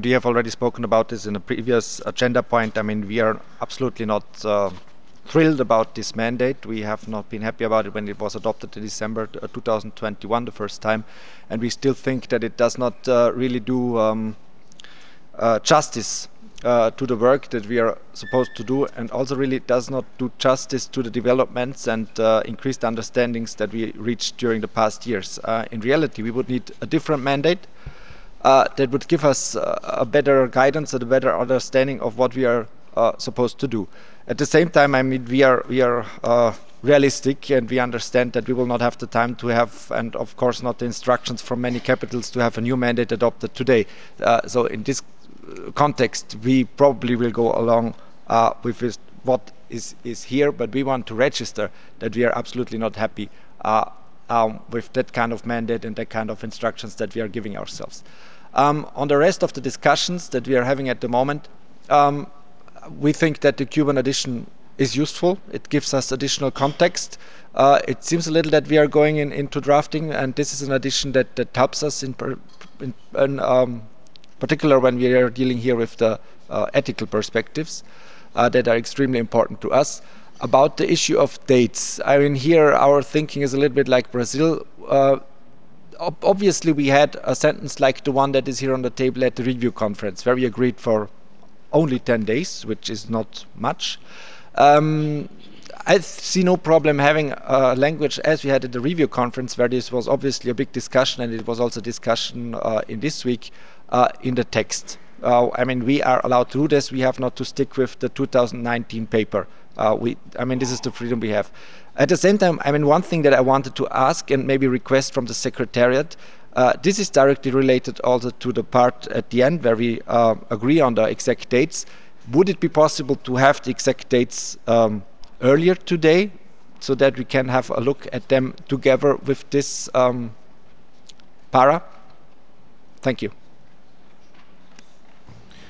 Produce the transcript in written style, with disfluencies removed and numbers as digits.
we have already spoken about this in a previous agenda point. I mean, we are absolutely not thrilled about this mandate. We have not been happy about it when it was adopted in December 2021 the first time, and we still think that it does not really do justice to the work that we are supposed to do, and also really does not do justice to the developments and increased understandings that we reached during the past years. In reality, we would need a different mandate that would give us a better guidance and a better understanding of what we are supposed to do. At the same time, I mean, we are realistic, and we understand that we will not have the time to have, and of course not the instructions from many capitals to have a new mandate adopted today. So in this context, we probably will go along with what is here, but we want to register that we are absolutely not happy with that kind of mandate and that kind of instructions that we are giving ourselves. On the rest of the discussions that we are having at the moment, we think that the Cuban addition is useful. It gives us additional context. It seems a little that we are going into drafting, and this is an addition that helps us in particular when we are dealing here with the ethical perspectives that are extremely important to us. About the issue of dates, I mean, here our thinking is a little bit like Brazil. Obviously, we had a sentence like the one that is here on the table at the review conference, where we agreed for only 10 days, which is not much. I see no problem having a language as we had at the review conference, where this was obviously a big discussion, and it was also discussion in this week in the text. I mean, we are allowed to do this. We have not to stick with the 2019 paper. I mean, this is the freedom we have. At the same time, I mean, one thing that I wanted to ask and maybe request from the Secretariat, this is directly related also to the part at the end where we agree on the exact dates. Would it be possible to have the exact dates earlier today so that we can have a look at them together with this para? Thank you.